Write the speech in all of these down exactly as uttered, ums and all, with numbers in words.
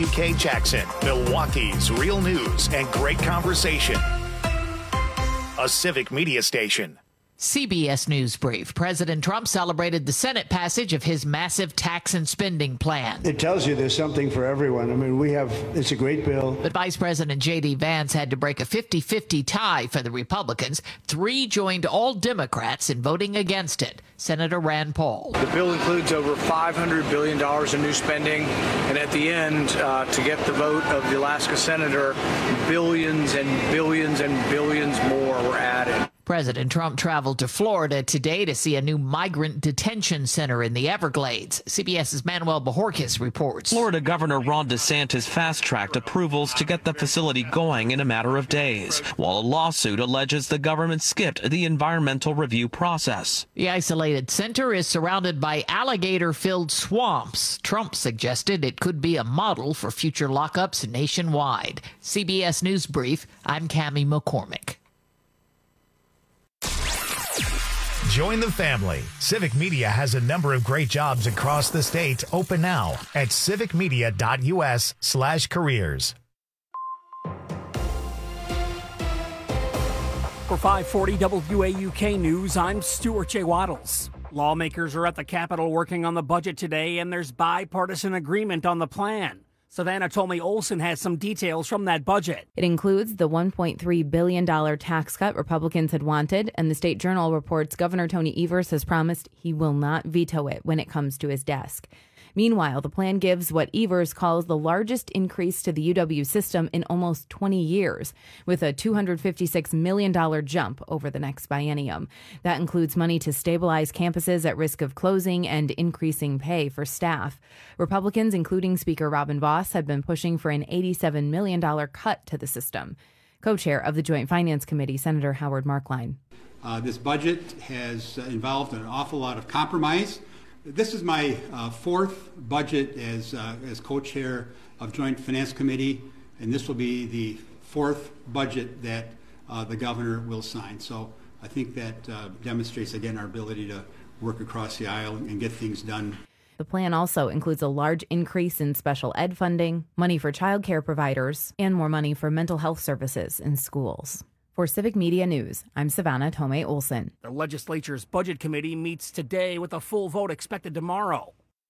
W K Jackson, Milwaukee's real news and great conversation. A Civic Media station. C B S News Brief. President Trump celebrated the Senate passage of his massive tax and spending plan. It tells you there's something for everyone. I mean, we have, it's a great bill. But Vice President J D. Vance had to break a fifty-fifty tie for the Republicans. Three joined all Democrats in voting against it. Senator Rand Paul. The bill includes over five hundred billion dollars in new spending. And at the end, uh, to get the vote of the Alaska senator, billions and billions and billions more were added. President Trump traveled to Florida today to see a new migrant detention center in the Everglades. CBS's Manuel Bojorquez reports. Florida Governor Ron DeSantis fast-tracked approvals to get the facility going in a matter of days, while a lawsuit alleges the government skipped the environmental review process. The isolated center is surrounded by alligator-filled swamps. Trump suggested it could be a model for future lockups nationwide. C B S News Brief, I'm Cammie McCormick. Join the family. Civic Media has a number of great jobs across the state open now at civicmedia.us slash careers. For five forty W A U K News, I'm Stuart J. Waddles. Lawmakers are at the Capitol working on the budget today, and there's bipartisan agreement on the plan. Savannah Tomei Olson has some details from that budget. It includes the one point three billion dollars tax cut Republicans had wanted, and the State Journal reports Governor Tony Evers has promised he will not veto it when it comes to his desk. Meanwhile, the plan gives what Evers calls the largest increase to the U W system in almost twenty years, with a two hundred fifty-six million dollars jump over the next biennium. That includes money to stabilize campuses at risk of closing and increasing pay for staff. Republicans, including Speaker Robin Vos, had been pushing for an eighty-seven million dollars cut to the system. Co-chair of the Joint Finance Committee, Senator Howard Markline. Uh, this budget has uh, involved an awful lot of compromise. This is my uh, fourth budget as uh, as co-chair of Joint Finance Committee, and this will be the fourth budget that uh, the governor will sign. So I think that uh, demonstrates again our ability to work across the aisle and get things done. The plan also includes a large increase in special ed funding, money for child care providers, and more money for mental health services in schools. For Civic Media News, I'm Savannah Tomei Olson. The legislature's Budget Committee meets today with a full vote expected tomorrow.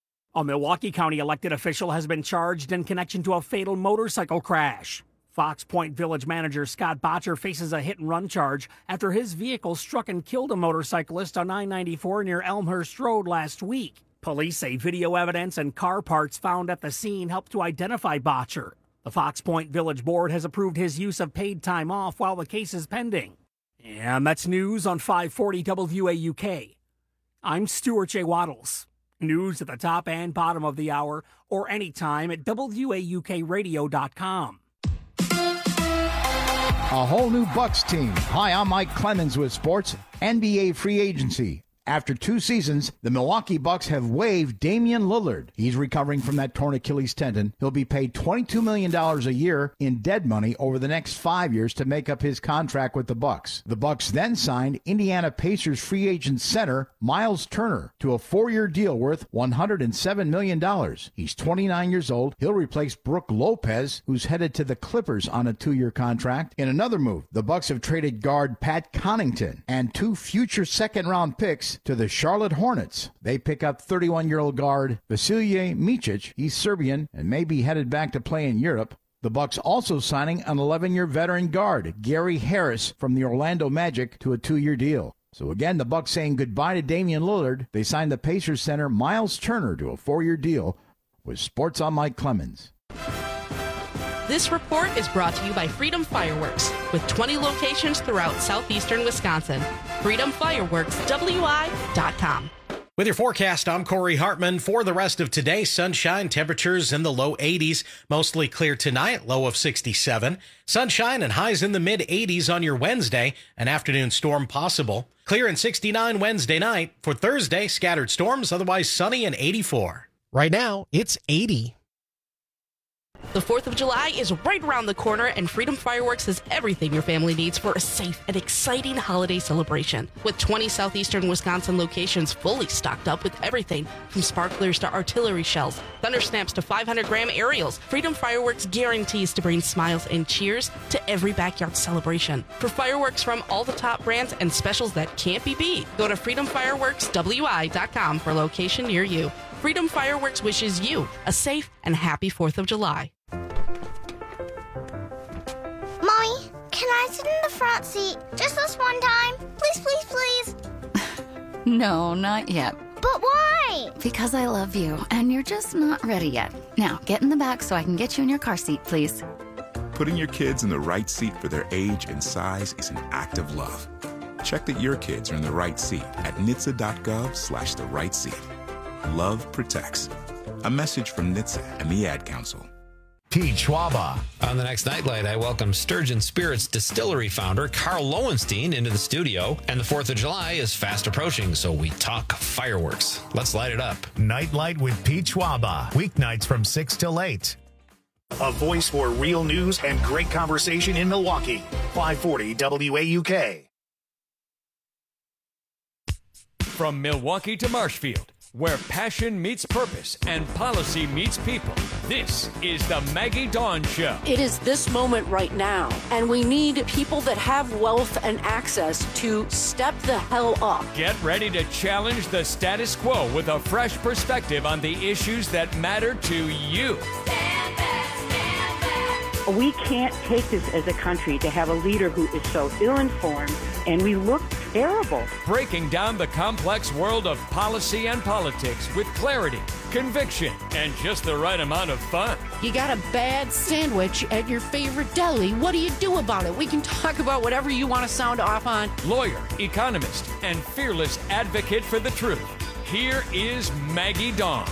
A Milwaukee County elected official has been charged in connection to a fatal motorcycle crash. Fox Point Village manager Scott Botcher faces a hit-and-run charge after his vehicle struck and killed a motorcyclist on I ninety-four near Elmhurst Road last week. Police say video evidence and car parts found at the scene helped to identify Botcher. The Fox Point Village Board has approved his use of paid time off while the case is pending. And that's news on five forty W A U K. I'm Stuart J. Waddles. News at the top and bottom of the hour or anytime at W A U K radio dot com. A whole new Bucks team. Hi, I'm Mike Clemens with sports. N B A free agency. After two seasons, the Milwaukee Bucks have waived Damian Lillard. He's recovering from that torn Achilles tendon. He'll be paid twenty-two million dollars a year in dead money over the next five years to make up his contract with the Bucks. The Bucks then signed Indiana Pacers free agent center Miles Turner to a four-year deal worth one hundred seven million dollars. He's twenty-nine years old. He'll replace Brook Lopez, who's headed to the Clippers on a two-year contract. In another move, the Bucks have traded guard Pat Connaughton and two future second-round picks to the Charlotte Hornets. They pick up thirty-one-year-old guard Vasilije Micic. He's Serbian and may be headed back to play in Europe. The Bucks also signing an eleven-year veteran guard, Gary Harris, from the Orlando Magic to a two-year deal. So again, the Bucks saying goodbye to Damian Lillard. They signed the Pacers center Miles Turner to a four-year deal. With Sports on Mike Clemens. This report is brought to you by Freedom Fireworks, with twenty locations throughout southeastern Wisconsin. freedom fireworks w i dot com. With your forecast, I'm Corey Hartman. For the rest of today, sunshine, temperatures in the low eighties. Mostly clear tonight, low of sixty-seven. Sunshine and highs in the mid eighties on your Wednesday. An afternoon storm possible. Clear and sixty-nine Wednesday night. For Thursday, scattered storms, otherwise sunny and eighty-four. Right now, it's eighty. The fourth of July is right around the corner, and Freedom Fireworks has everything your family needs for a safe and exciting holiday celebration. With twenty southeastern Wisconsin locations fully stocked up with everything from sparklers to artillery shells, thunder snaps to five hundred gram aerials, Freedom Fireworks guarantees to bring smiles and cheers to every backyard celebration. For fireworks from all the top brands and specials that can't be beat, go to freedom fireworks w i dot com for a location near you. Freedom Fireworks wishes you a safe and happy fourth of July. Mommy, can I sit in the front seat just this one time? Please, please, please. No, not yet. But why? Because I love you, and you're just not ready yet. Now, get in the back so I can get you in your car seat, please. Putting your kids in the right seat for their age and size is an act of love. Check that your kids are in the right seat at N H T S A dot gov slash the right seat. Love protects. A message from N H T S A and the Ad Council. Pete Schwaba. On the next Nightlight, I welcome Sturgeon Spirits Distillery founder Carl Lowenstein into the studio. And the fourth of July is fast approaching, so we talk fireworks. Let's light it up. Nightlight with Pete Schwaba. Weeknights from six till eight. A voice for real news and great conversation in Milwaukee. five forty W A U K. From Milwaukee to Marshfield, where passion meets purpose and policy meets people, this is the Maggie Dawn Show. It is this moment right now, and we need people that have wealth and access to step the hell up. Get ready to challenge the status quo with a fresh perspective on the issues that matter to you. Stand back, stand back. We can't take this as a country to have a leader who is so ill-informed, and we look terrible. Breaking down the complex world of policy and politics with clarity, conviction, and just the right amount of fun. You got a bad sandwich at your favorite deli. What do you do about it? We can talk about whatever you want to sound off on. Lawyer, economist, and fearless advocate for the truth. Here is Maggie Dawn.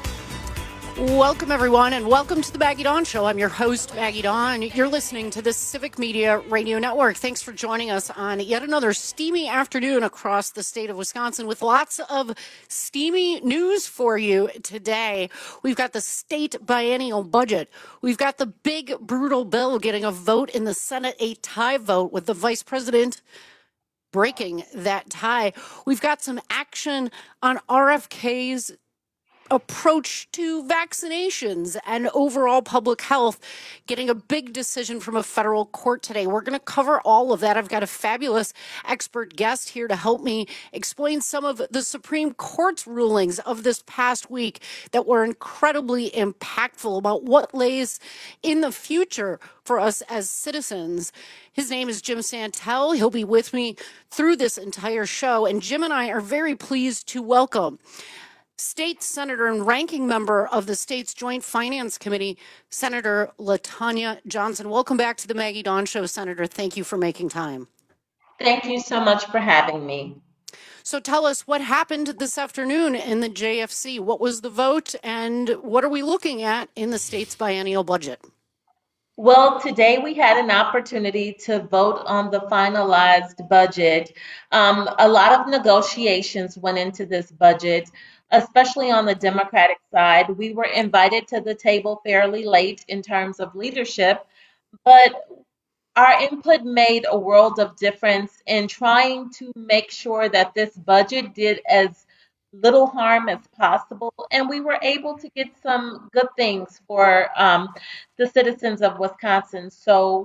Welcome, everyone, and welcome to the Maggie Dawn Show. I'm your host, Maggie Dawn. You're listening to the Civic Media Radio Network. Thanks for joining us on yet another steamy afternoon across the state of Wisconsin with lots of steamy news for you today. We've got the state biennial budget. We've got the big, brutal bill getting a vote in the Senate, a tie vote with the vice president breaking that tie. We've got some action on R F K's approach to vaccinations and overall public health, getting a big decision from a federal court today. We're going to cover all of that. I've got a fabulous expert guest here to help me explain some of the Supreme Court's rulings of this past week that were incredibly impactful about what lays in the future for us as citizens. His name is Jim Santel. He'll be with me through this entire show. And Jim and I are very pleased to welcome State Senator and ranking member of the state's Joint Finance Committee, Senator LaTonya Johnson. Welcome back to the Maggie Dawn Show, Senator. Thank you for making time. Thank you so much for having me. So tell us what happened this afternoon in the J F C. What was the vote, and what are we looking at in the state's biennial budget? Well, today we had an opportunity to vote on the finalized budget. Um, a lot of negotiations went into this budget, especially on the Democratic side. We were invited to the table fairly late in terms of leadership, but our input made a world of difference in trying to make sure that this budget did as little harm as possible, and we were able to get some good things for um, the citizens of Wisconsin. So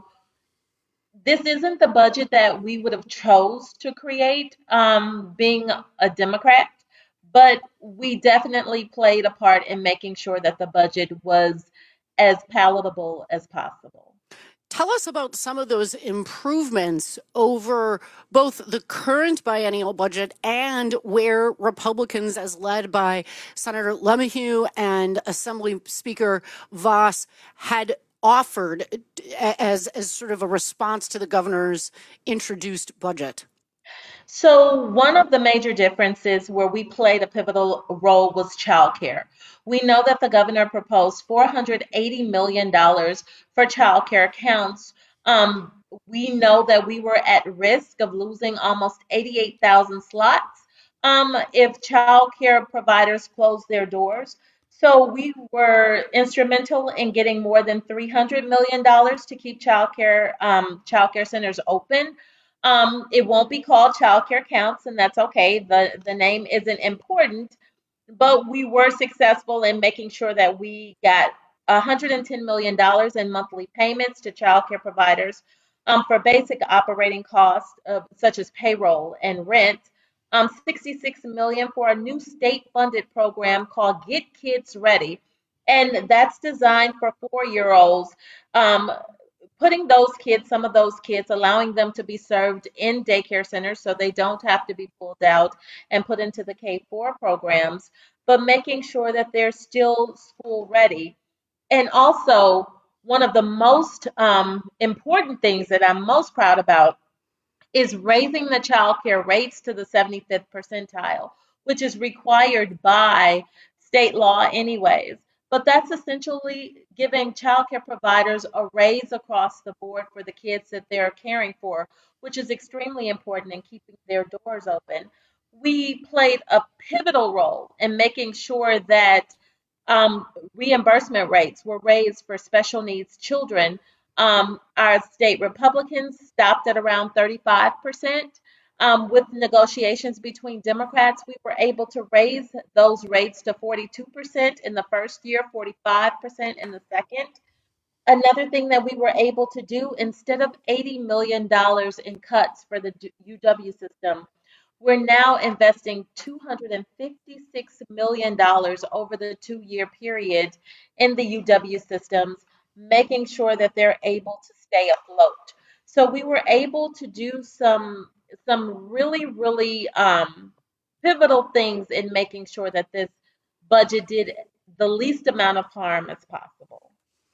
this isn't the budget that we would have chose to create, um, being a Democrat, but we definitely played a part in making sure that the budget was as palatable as possible. Tell us about some of those improvements over both the current biennial budget and where Republicans, as led by Senator LeMahieu and Assembly Speaker Vos, had offered as, as sort of a response to the governor's introduced budget. So one of the major differences where we played a pivotal role was childcare. We know that the governor proposed four hundred eighty million dollars for childcare accounts. Um, we know that we were at risk of losing almost eighty-eight thousand slots um, if childcare providers closed their doors. So we were instrumental in getting more than three hundred million dollars to keep childcare um, childcare centers open. Um, it won't be called Childcare Counts, and that's okay. The the name isn't important, but we were successful in making sure that we got one hundred ten million dollars in monthly payments to childcare providers um, for basic operating costs uh, such as payroll and rent. Um, sixty-six million dollars for a new state-funded program called Get Kids Ready, and that's designed for four-year-olds. Um, putting those kids, some of those kids, allowing them to be served in daycare centers so they don't have to be pulled out and put into the K four programs, but making sure that they're still school ready. And also, one of the most um, important things that I'm most proud about is raising the child care rates to the seventy-fifth percentile, which is required by state law anyways. But that's essentially giving child care providers a raise across the board for the kids that they're caring for, which is extremely important in keeping their doors open. We played a pivotal role in making sure that um, reimbursement rates were raised for special needs children. Um, our state Republicans stopped at around thirty-five percent. Um, with negotiations between Democrats, we were able to raise those rates to forty-two percent in the first year, forty-five percent in the second. Another thing that we were able to do, instead of eighty million dollars in cuts for the U W system, we're now investing two hundred fifty-six million dollars over the two-year period in the U W systems, making sure that they're able to stay afloat. So we were able to do some some really, really um, pivotal things in making sure that this budget did the least amount of harm as possible.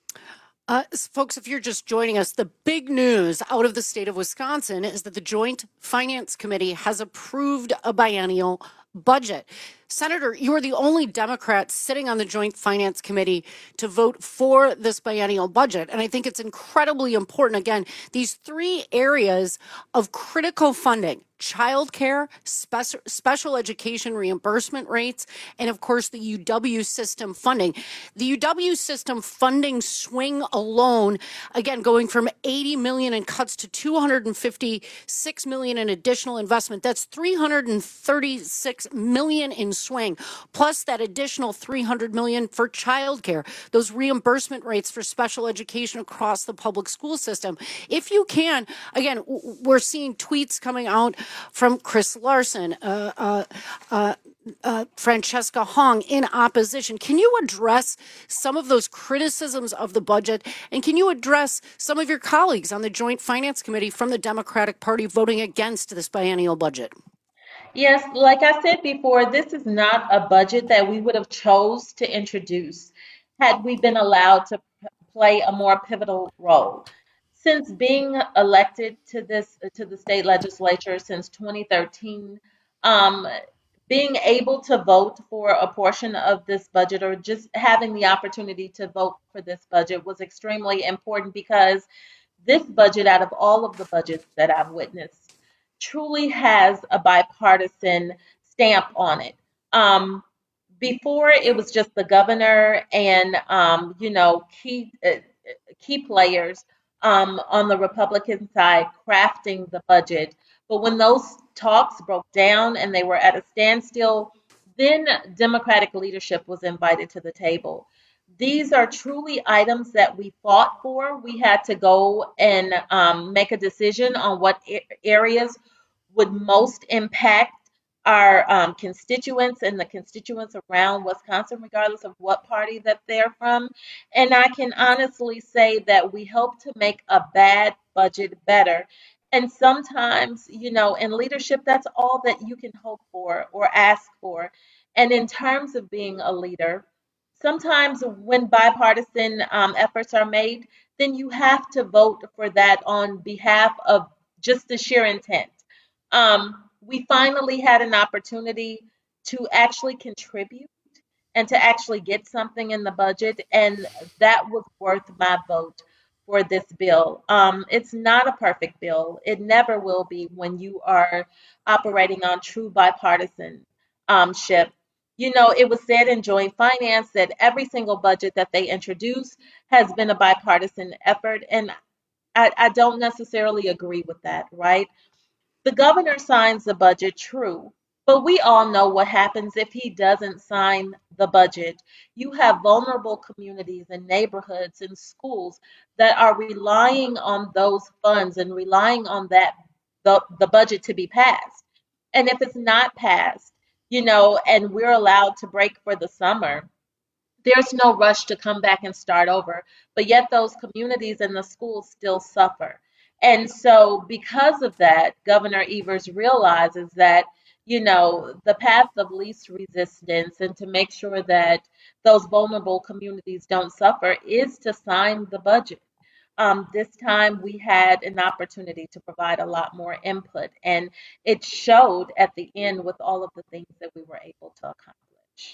Uh, folks, if you're just joining us, the big news out of the state of Wisconsin is that the Joint Finance Committee has approved a biennial budget. Senator, you are the only Democrat sitting on the Joint Finance Committee to vote for this biennial budget. And I think it's incredibly important. Again, these three areas of critical funding: childcare, special, special education reimbursement rates, and of course the U W system funding. The U W system funding swing alone, again, going from eighty million in cuts to two hundred fifty-six million in additional investment. That's three hundred thirty-six million in swing, plus that additional three hundred million for childcare, those reimbursement rates for special education across the public school system. If you can, again, we're seeing tweets coming out from Chris Larson, uh, uh, uh, uh, Francesca Hong in opposition. Can you address some of those criticisms of the budget? And can you address some of your colleagues on the Joint Finance Committee from the Democratic Party voting against this biennial budget? Yes, like I said before, this is not a budget that we would have chose to introduce had we been allowed to p- play a more pivotal role. Since being elected to this to the state legislature since twenty thirteen, um, being able to vote for a portion of this budget, or just having the opportunity to vote for this budget, was extremely important, because this budget, out of all of the budgets that I've witnessed, truly has a bipartisan stamp on it. Um, before, it was just the governor and um, you know key uh, key players um, on the Republican side crafting the budget. But when those talks broke down and they were at a standstill, then Democratic leadership was invited to the table. These are truly items that we fought for. We had to go and um, make a decision on what a- areas would most impact our um, constituents and the constituents around Wisconsin, regardless of what party that they're from. And I can honestly say that we hope to make a bad budget better. And sometimes, you know, in leadership, that's all that you can hope for or ask for. And in terms of being a leader, sometimes when bipartisan um, efforts are made, then you have to vote for that on behalf of just the sheer intent. Um, we finally had an opportunity to actually contribute and to actually get something in the budget, and that was worth my vote for this bill. Um, it's not a perfect bill. It never will be when you are operating on true bipartisanship. You know, it was said in joint finance that every single budget that they introduce has been a bipartisan effort. And I, I don't necessarily agree with that, right? The governor signs the budget, true, but we all know what happens if he doesn't sign the budget. You have vulnerable communities and neighborhoods and schools that are relying on those funds and relying on that the, the budget to be passed. And if it's not passed, you know, and we're allowed to break for the summer, there's no rush to come back and start over. But yet those communities and the schools still suffer. And so because of that, Governor Evers realizes that, you know, the path of least resistance and to make sure that those vulnerable communities don't suffer is to sign the budget. Um, this time we had an opportunity to provide a lot more input, and it showed at the end with all of the things that we were able to accomplish.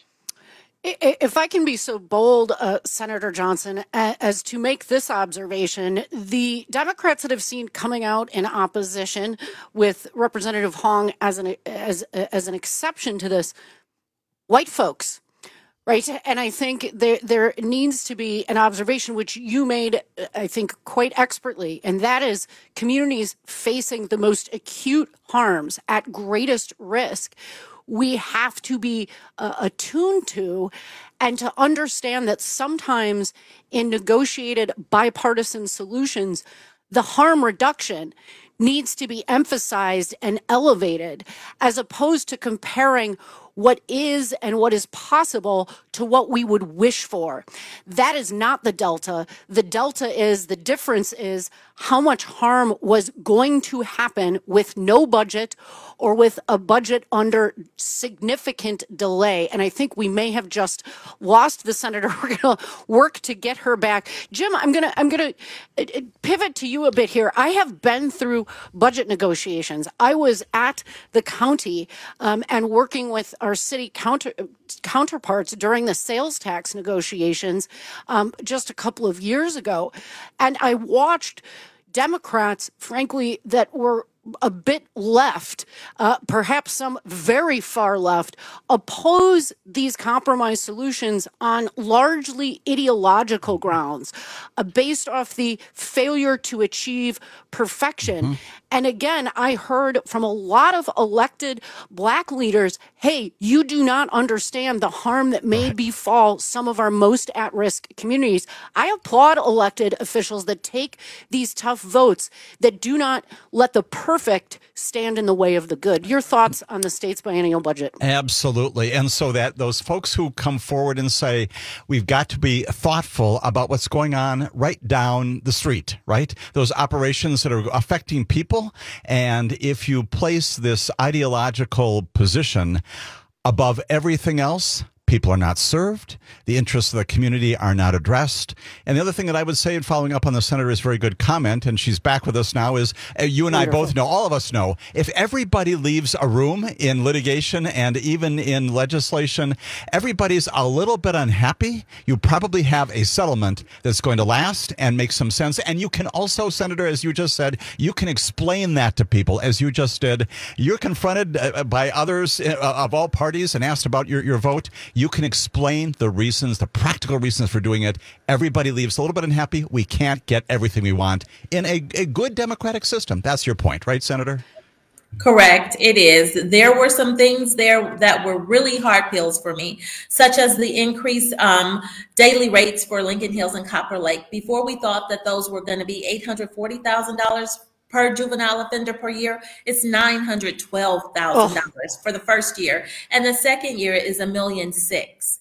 If I can be so bold, uh, Senator Johnson, as to make this observation, the Democrats that have seen coming out in opposition, with Representative Hong as an as as an exception to this, white folks, right? And I think there there needs to be an observation which you made, I think, quite expertly, and that is communities facing the most acute harms at greatest risk. We have to be uh, attuned to and to understand that sometimes in negotiated bipartisan solutions, the harm reduction needs to be emphasized and elevated, as opposed to comparing what is and what is possible to what we would wish for. That is not the delta. The delta is, the difference is how much harm was going to happen with no budget or with a budget under significant delay. And I think we may have just lost the senator. We're going to work to get her back. Jim, I'm going to I'm going to pivot to you a bit here. I have been through budget negotiations. I was at the county um, and working with our city counter, counterparts during the sales tax negotiations um, just a couple of years ago. And I watched Democrats, frankly, that were a bit left, uh, perhaps some very far left, oppose these compromise solutions on largely ideological grounds, uh, based off the failure to achieve perfection. Mm-hmm. And again, I heard from a lot of elected black leaders, hey, you do not understand the harm that may befall some of our most at-risk communities. I applaud elected officials that take these tough votes, that do not let the perfect stand in the way of the good. Your thoughts on the state's biennial budget? Absolutely. And so that those folks who come forward and say, we've got to be thoughtful about what's going on right down the street, right? Those operations that are affecting people. And if you place this ideological position above everything else, people are not served. The interests of the community are not addressed. And the other thing that I would say, and following up on the senator's very good comment, and she's back with us now, is uh, you and Wonderful. I both know, all of us know, if everybody leaves a room in litigation and even in legislation, everybody's a little bit unhappy, you probably have a settlement that's going to last and make some sense. And you can also, Senator, as you just said, you can explain that to people, as you just did. You're confronted uh, by others uh, of all parties and asked about your, your vote. You can explain the reasons, the practical reasons for doing it. Everybody leaves a little bit unhappy. We can't get everything we want in a, a good democratic system. That's your point, right, Senator? Correct. It is. There were some things there that were really hard pills for me, such as the increased um, daily rates for Lincoln Hills and Copper Lake. Before, we thought that those were going to be eight hundred forty thousand dollars per juvenile offender per year. It's nine hundred twelve thousand dollars oh. for the first year. And the second year is a million six.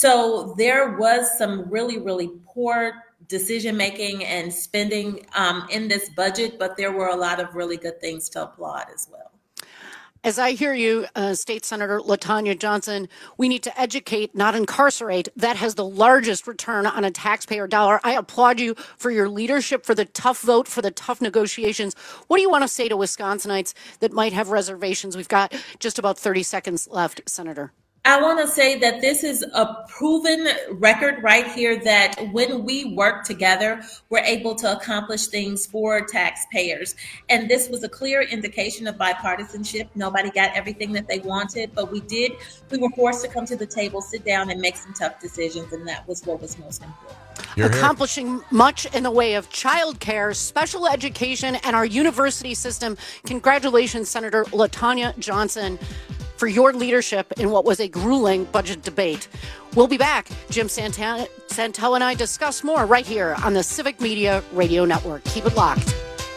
So there was some really, really poor decision making and spending um, in this budget, but there were a lot of really good things to applaud as well. As I hear you, uh, State Senator LaTonya Johnson, we need to educate, not incarcerate. That has the largest return on a taxpayer dollar. I applaud you for your leadership, for the tough vote, for the tough negotiations. What do you want to say to Wisconsinites that might have reservations? We've got just about thirty seconds left, Senator. I want to say that this is a proven record right here that when we work together, we're able to accomplish things for taxpayers. And this was a clear indication of bipartisanship. Nobody got everything that they wanted, but we did. We were forced to come to the table, sit down, and make some tough decisions, and that was what was most important. You're accomplishing here. Much in the way of childcare, special education, and our university system. Congratulations, Senator LaTonya Johnson, for your leadership in what was a grueling budget debate. We'll be back. Jim Santel, Santel and I discuss more right here on the Civic Media Radio Network. Keep it locked.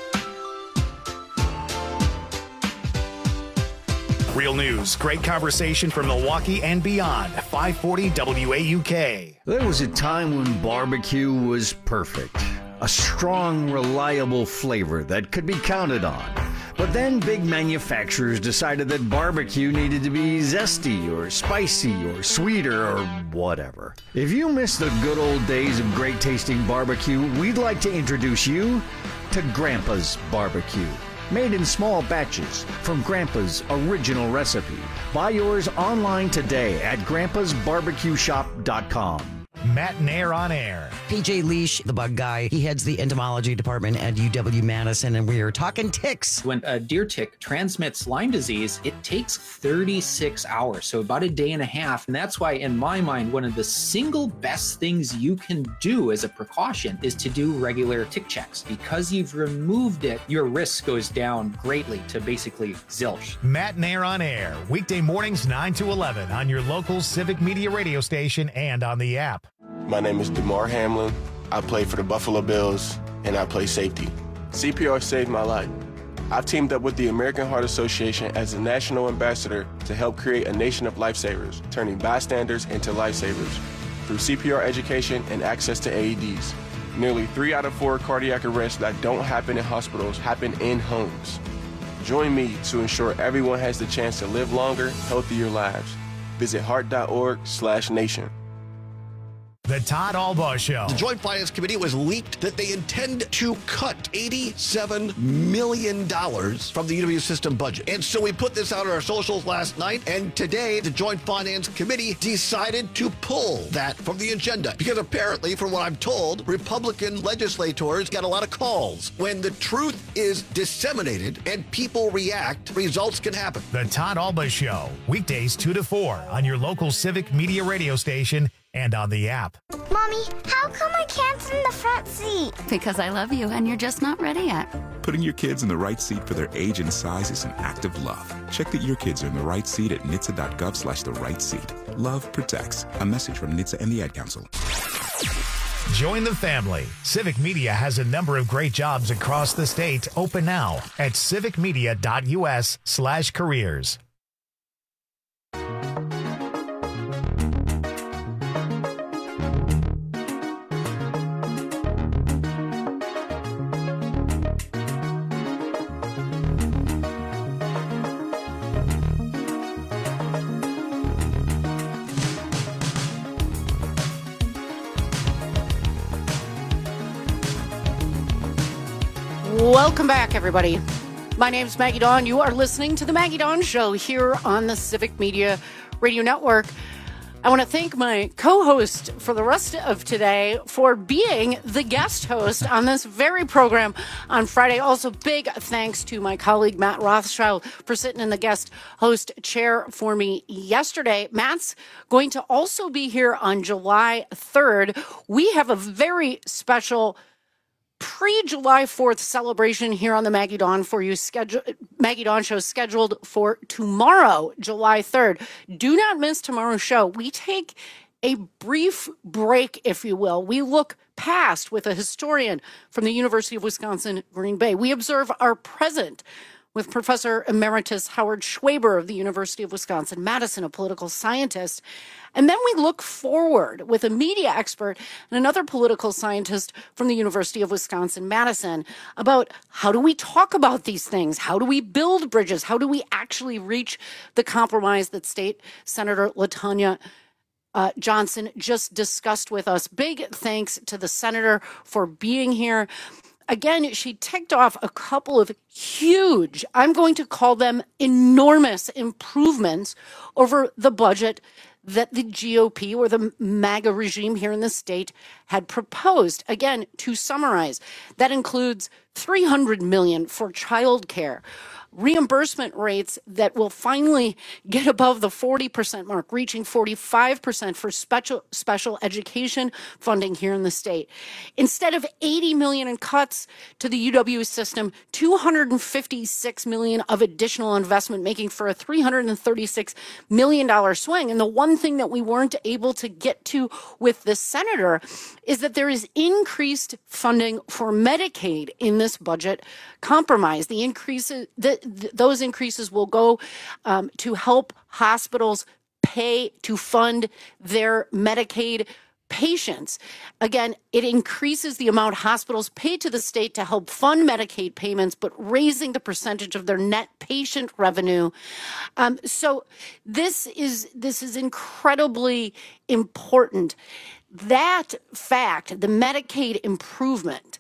Real news, great conversation from Milwaukee and beyond. five forty W A U K. There was a time when barbecue was perfect. A strong, reliable flavor that could be counted on. But then big manufacturers decided that barbecue needed to be zesty or spicy or sweeter or whatever. If you miss the good old days of great tasting barbecue, we'd like to introduce you to Grandpa's Barbecue. Made in small batches from Grandpa's original recipe. Buy yours online today at grandpas barbecue shop dot com. Matt Nair on air. P J Leash, the bug guy, he heads the entomology department at U W-Madison, and we are talking ticks. When a deer tick transmits Lyme disease, it takes thirty-six hours, so about a day and a half. And that's why, in my mind, one of the single best things you can do as a precaution is to do regular tick checks. Because you've removed it, your risk goes down greatly to basically zilch. Matt Nair on air, weekday mornings nine to eleven on your local Civic Media radio station and on the app. My name is DeMar Hamlin. I play for the Buffalo Bills, and I play safety. C P R saved my life. I've teamed up with the American Heart Association as a national ambassador to help create a nation of lifesavers, turning bystanders into lifesavers through C P R education and access to A E Ds. Nearly three out of four cardiac arrests that don't happen in hospitals happen in homes. Join me to ensure everyone has the chance to live longer, healthier lives. Visit heart.org slash nation. The Todd Albaugh Show. The Joint Finance Committee was leaked that they intend to cut eighty-seven million dollars from the U W system budget. And so we put this out on our socials last night, and today the Joint Finance Committee decided to pull that from the agenda. Because apparently, from what I'm told, Republican legislators got a lot of calls. When the truth is disseminated and people react, results can happen. The Todd Albaugh Show, weekdays two to four on your local Civic Media radio station and on the app. Mommy, how come I can't sit in the front seat? Because I love you and you're just not ready yet. Putting your kids in the right seat for their age and size is an act of love. Check that your kids are in the right seat at N H T S A dot gov slash the right seat. Love protects. A message from N H T S A and the Ad Council. Join the family. Civic Media has a number of great jobs across the state open now at civic media dot U S slash careers. Welcome back, everybody. My name's Maggie Dawn. You are listening to The Maggie Dawn Show here on the Civic Media Radio Network. I want to thank my co-host for the rest of today for being the guest host on this very program on Friday. Also, big thanks to my colleague Matt Rothschild for sitting in the guest host chair for me yesterday. Matt's going to also be here on July third. We have a very special pre-July fourth celebration here on the Maggie Dawn for you schedule Maggie Dawn show scheduled for tomorrow, July third. Do not miss tomorrow's show. We take a brief break, if you will. We look past with a historian from the University of Wisconsin, Green Bay. We observe our present with Professor Emeritus Howard Schwaber of the University of Wisconsin-Madison, a political scientist. And then we look forward with a media expert and another political scientist from the University of Wisconsin-Madison about how do we talk about these things? How do we build bridges? How do we actually reach the compromise that State Senator LaTonya uh, Johnson just discussed with us? Big thanks to the senator for being here. again, she ticked off a couple of huge, I'm going to call them enormous improvements over the budget that the G O P or the MAGA regime here in the state had proposed. Again, to summarize, that includes three hundred million dollars for childcare, reimbursement rates that will finally get above the forty percent mark, reaching forty-five percent for special special education funding here in the state. Instead of eighty million dollars in cuts to the U W system, two hundred fifty-six million dollars of additional investment, making for a three hundred thirty-six million dollars swing. And the one thing that we weren't able to get to with the senator is that there is increased funding for Medicaid in this budget compromise. The increases, the, th- those increases will go um, to help hospitals pay to fund their Medicaid patients. Again, it increases the amount hospitals pay to the state to help fund Medicaid payments, but raising the percentage of their net patient revenue. Um, so this is this is incredibly important. That fact, the Medicaid improvement,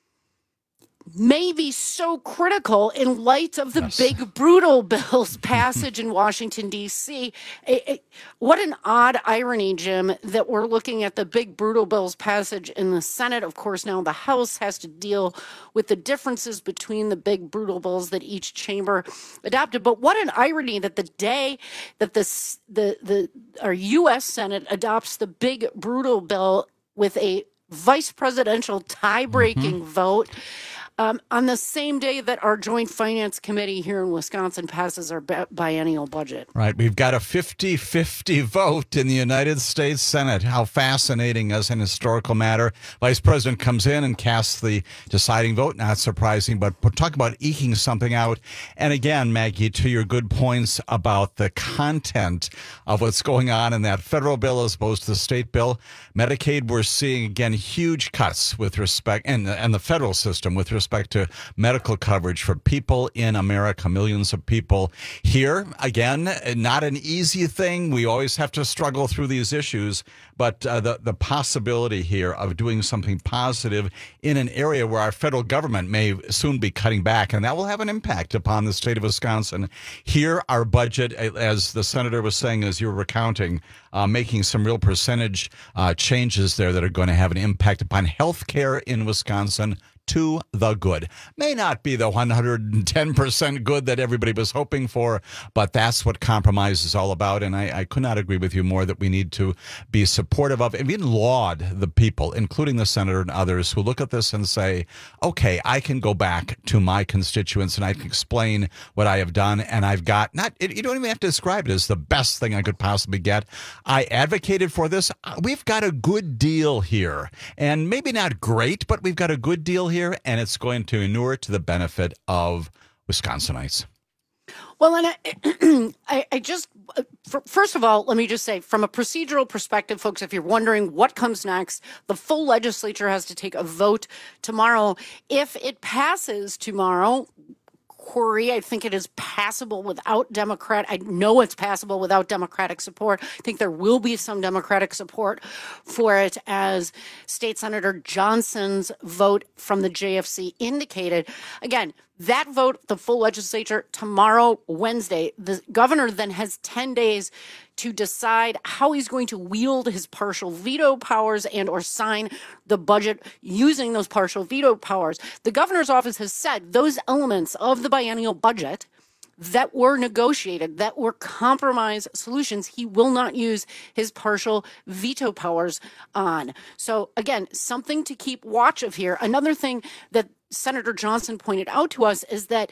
may be so critical in light of the yes. big brutal bill's passage in Washington, D C. It, it, what an odd irony, Jim, that we're looking at the big brutal bill's passage in the Senate. Of course, now the House has to deal with the differences between the big brutal bills that each chamber adopted. But what an irony that the day that this, the, the our U S Senate adopts the big brutal bill with a vice presidential tie-breaking mm-hmm. vote, Um, on the same day that our Joint Finance Committee here in Wisconsin passes our biennial budget. Right. We've got a fifty-fifty vote in the United States Senate. How fascinating as an historical matter. Vice President comes in and casts the deciding vote. Not surprising, but talk about eking something out. And again, Maggie, to your good points about the content of what's going on in that federal bill as opposed to the state bill. Medicaid, we're seeing, again, huge cuts with respect, and, and the federal system with respect respect to medical coverage for people in America, millions of people here. Again, not an easy thing. We always have to struggle through these issues, but uh, the, the possibility here of doing something positive in an area where our federal government may soon be cutting back, and that will have an impact upon the state of Wisconsin. Here, our budget, as the senator was saying, as you were recounting, uh, making some real percentage uh, changes there that are going to have an impact upon health care in Wisconsin to the good. May not be the one hundred ten percent good that everybody was hoping for, but that's what compromise is all about. And I, I could not agree with you more that we need to be supportive of and even laud the people, including the senator and others, who look at this and say, okay, I can go back to my constituents and I can explain what I have done. And I've got not, you don't even have to describe it as the best thing I could possibly get. I advocated for this. We've got a good deal here, and maybe not great, but we've got a good deal here. Here, and it's going to inure to the benefit of Wisconsinites. Well, and I, I, I just, first of all, let me just say, from a procedural perspective, folks, if you're wondering what comes next, the full legislature has to take a vote tomorrow. If it passes tomorrow, Corey, I think it is passable without Democrat. I know it's passable without Democratic support. I think there will be some Democratic support for it, as State Senator Johnson's vote from the J F C indicated. Again, that vote, the full legislature, tomorrow, Wednesday. The governor then has ten days to decide how he's going to wield his partial veto powers and or sign the budget using those partial veto powers. The governor's office has said those elements of the biennial budget that were negotiated, that were compromise solutions, he will not use his partial veto powers on. So again, something to keep watch of here. Another thing that Senator Johnson pointed out to us is that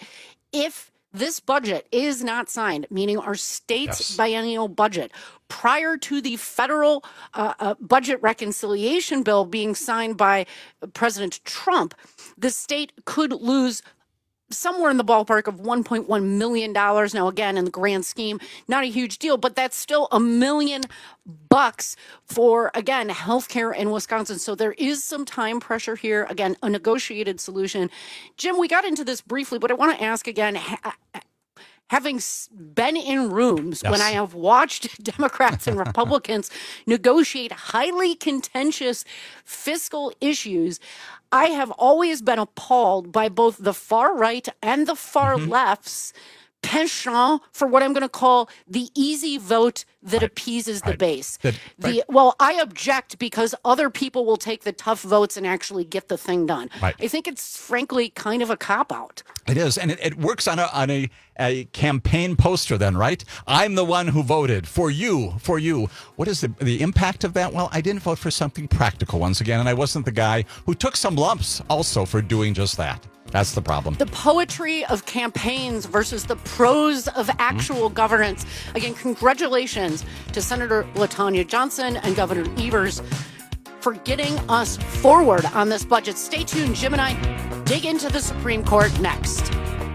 if this budget is not signed, meaning our state's yes. biennial budget, prior to the federal uh, uh, budget reconciliation bill being signed by President Trump, the state could lose somewhere in the ballpark of one point one million dollars. Now, again, in the grand scheme, not a huge deal, but that's still a million bucks for, again, healthcare in Wisconsin. So there is some time pressure here. Again, a negotiated solution. Jim, we got into this briefly, but I want to ask again, ha- having been in rooms Yes. when I have watched Democrats and Republicans negotiate highly contentious fiscal issues, I have always been appalled by both the far right and the far Mm-hmm. left's penchant for what I'm going to call the easy vote that Right. appeases the Right. base. That- the right. Well, I object because other people will take the tough votes and actually get the thing done. Right. I think it's frankly kind of a cop-out. It is, and it, it works on a on a, a campaign poster. Then, right? I'm the one who voted for you, for you. What is the the impact of that? Well, I didn't vote for something practical once again, and I wasn't the guy who took some lumps also for doing just that. That's the problem. The poetry of campaigns versus the prose of actual Mm-hmm. governance. Again, congratulations to Senator LaTanya Johnson and Governor Evers for getting us forward on this budget. Stay tuned. Jim and I dig into the Supreme Court next.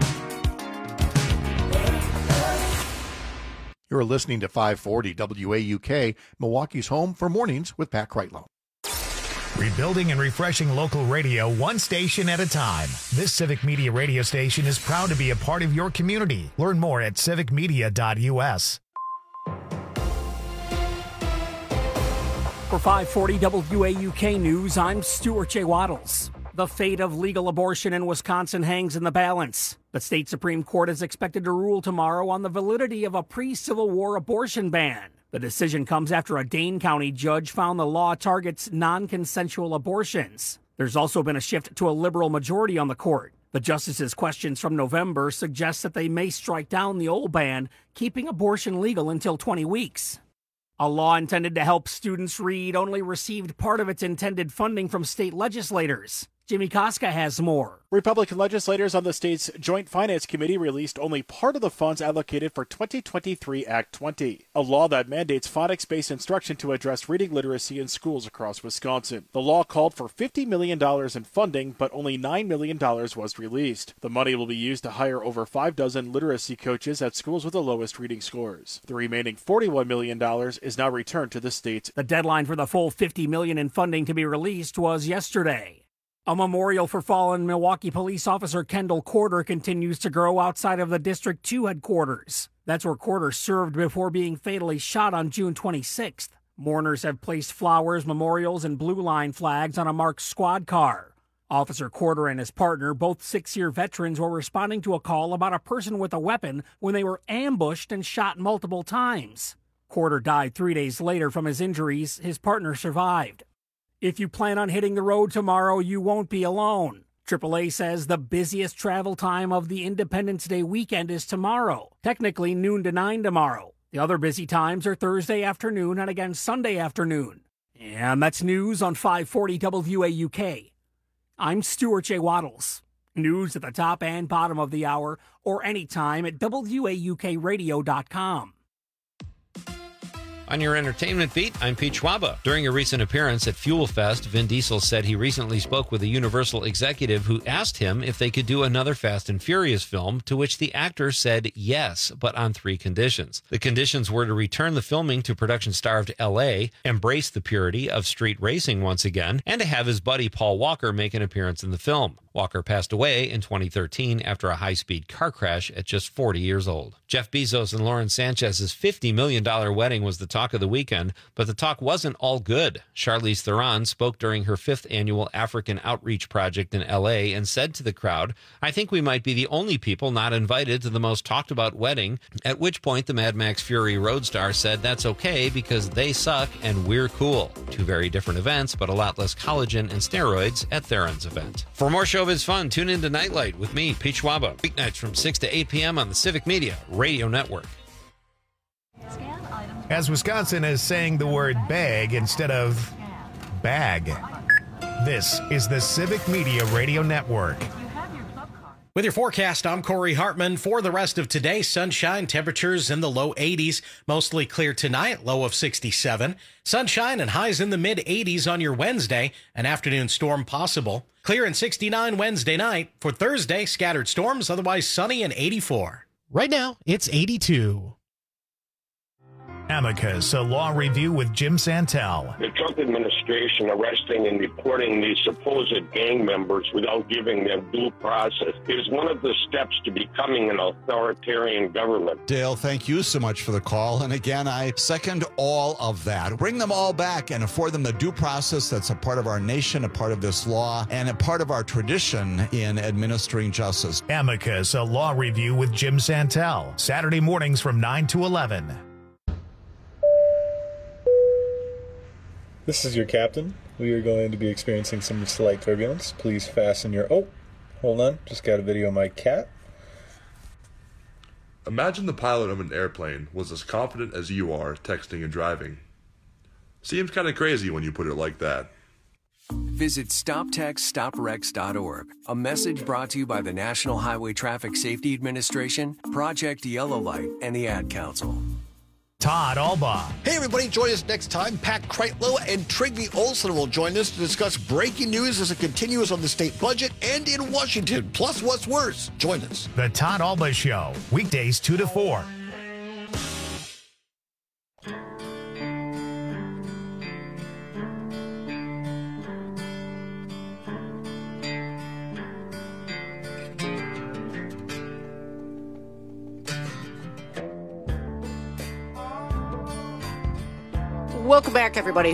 You're listening to five forty W A U K, Milwaukee's home for mornings with Pat Kreitlow. Rebuilding and refreshing local radio one station at a time. This Civic Media radio station is proud to be a part of your community. Learn more at civic media dot u s. For five forty W A U K News, I'm Stuart J. Waddles. The fate of legal abortion in Wisconsin hangs in the balance. The state Supreme Court is expected to rule tomorrow on the validity of a pre-Civil War abortion ban. The decision comes after a Dane County judge found the law targets non-consensual abortions. There's also been a shift to a liberal majority on the court. The justices' questions from November suggest that they may strike down the old ban, keeping abortion legal until twenty weeks. A law intended to help students read only received part of its intended funding from state legislators. Jimmy Koska has more. Republican legislators on the state's Joint Finance Committee released only part of the funds allocated for twenty twenty-three Act twenty, a law that mandates phonics-based instruction to address reading literacy in schools across Wisconsin. The law called for fifty million dollars in funding, but only nine million dollars was released. The money will be used to hire over five dozen literacy coaches at schools with the lowest reading scores. The remaining forty-one million dollars is now returned to the state. The deadline for the full fifty million dollars in funding to be released was yesterday. A memorial for fallen Milwaukee police officer Kendall Corder continues to grow outside of the District two headquarters. That's where Corder served before being fatally shot on June twenty-sixth. Mourners have placed flowers, memorials, and blue line flags on a marked squad car. Officer Corder and his partner, both six-year veterans, were responding to a call about a person with a weapon when they were ambushed and shot multiple times. Corder died three days later from his injuries. His partner survived. If you plan on hitting the road tomorrow, you won't be alone. triple A says the busiest travel time of the Independence Day weekend is tomorrow, technically noon to nine tomorrow. The other busy times are Thursday afternoon and again Sunday afternoon. And that's news on five forty W A U K. I'm Stuart J. Waddles. News at the top and bottom of the hour or anytime at W A U K radio dot com. On your entertainment beat, I'm Pete Schwaba. During a recent appearance at Fuel Fest, Vin Diesel said he recently spoke with a Universal executive who asked him if they could do another Fast and Furious film, to which the actor said yes, but on three conditions. The conditions were to return the filming to production-starved L A, embrace the purity of street racing once again, and to have his buddy Paul Walker make an appearance in the film. Walker passed away in twenty thirteen after a high-speed car crash at just forty years old. Jeff Bezos and Lauren Sanchez's fifty million dollars wedding was the talk of the weekend, but the talk wasn't all good. Charlize Theron spoke during her fifth annual African Outreach Project in L A and said to the crowd, "I think we might be the only people not invited to the most talked-about wedding," at which point the Mad Max Fury road star said that's okay because they suck and we're cool. Two very different events, but a lot less collagen and steroids at Theron's event. For more showbiz fun, tune in to Nightlight with me, Pete Schwaba, weeknights from six to eight p.m. on the Civic Media Radio Network. As Wisconsin is saying the word bag instead of bag. This is the Civic Media Radio Network. With your forecast, I'm Corey Hartman. For the rest of today, sunshine, temperatures in the low eighties. Mostly clear tonight, low of sixty-seven. Sunshine and highs in the mid eighties on your Wednesday. An afternoon storm possible. Clear and sixty-nine Wednesday night. For Thursday, scattered storms, otherwise sunny and eighty-four. Right now, it's eighty-two. Amicus, a law review with Jim Santel. The Trump administration arresting and deporting these supposed gang members without giving them due process is one of the steps to becoming an authoritarian government. Dale, thank you so much for the call. And again, I second all of that. Bring them all back and afford them the due process that's a part of our nation, a part of this law, and a part of our tradition in administering justice. Amicus, a law review with Jim Santel. Saturday mornings from nine to eleven. This is your captain. We are going to be experiencing some slight turbulence. Please fasten your... Oh, hold on. Just got a video of my cat. Imagine the pilot of an airplane was as confident as you are texting and driving. Seems kind of crazy when you put it like that. Visit stop text stop wrecks dot org. A message brought to you by the National Highway Traffic Safety Administration, Project Yellow Light, and the Ad Council. Todd Alba. Hey, everybody, join us next time. Pat Kreitlow and Trygve Olsen will join us to discuss breaking news as it continues on the state budget and in Washington. Plus, what's worse? Join us. The Todd Alba Show, weekdays two to four. Welcome back, everybody.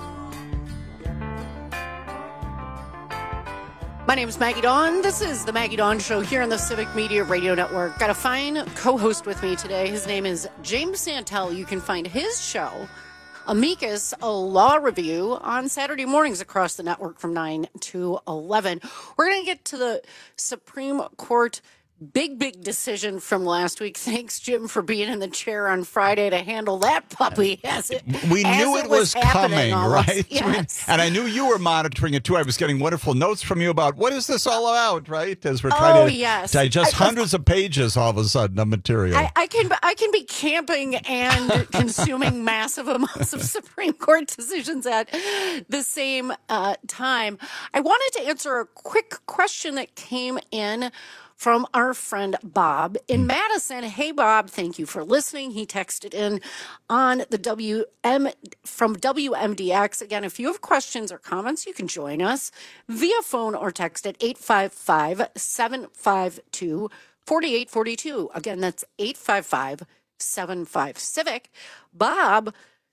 My name is Maggie Dawn. This is the Maggie Dawn Show here on the Civic Media Radio Network. Got a fine co-host with me today. His name is James Santel. You can find his show, Amicus, a law review, on Saturday mornings across the network from nine to eleven. We're going to get to the Supreme Court Big, big decision from last week. Thanks, Jim, for being in the chair on Friday to handle that puppy. As it, we as knew it it was, was coming, almost. right? Yes. And I knew you were monitoring it, too. I was getting wonderful notes from you about what is this all about, right? As we're trying oh, to yes. digest I, hundreds of pages all of a sudden of material. I, I, can, I can be camping and consuming massive amounts of Supreme Court decisions at the same uh, time. I wanted to answer a quick question that came in from our friend Bob in Madison. Hey, Bob, thank you for listening. He texted in on the W M from W M D X. Again, if you have questions or comments, you can join us via phone or text at eight five five, seven five two, four eight four two. Again, that's eight five five, seven five, Civic. Bob,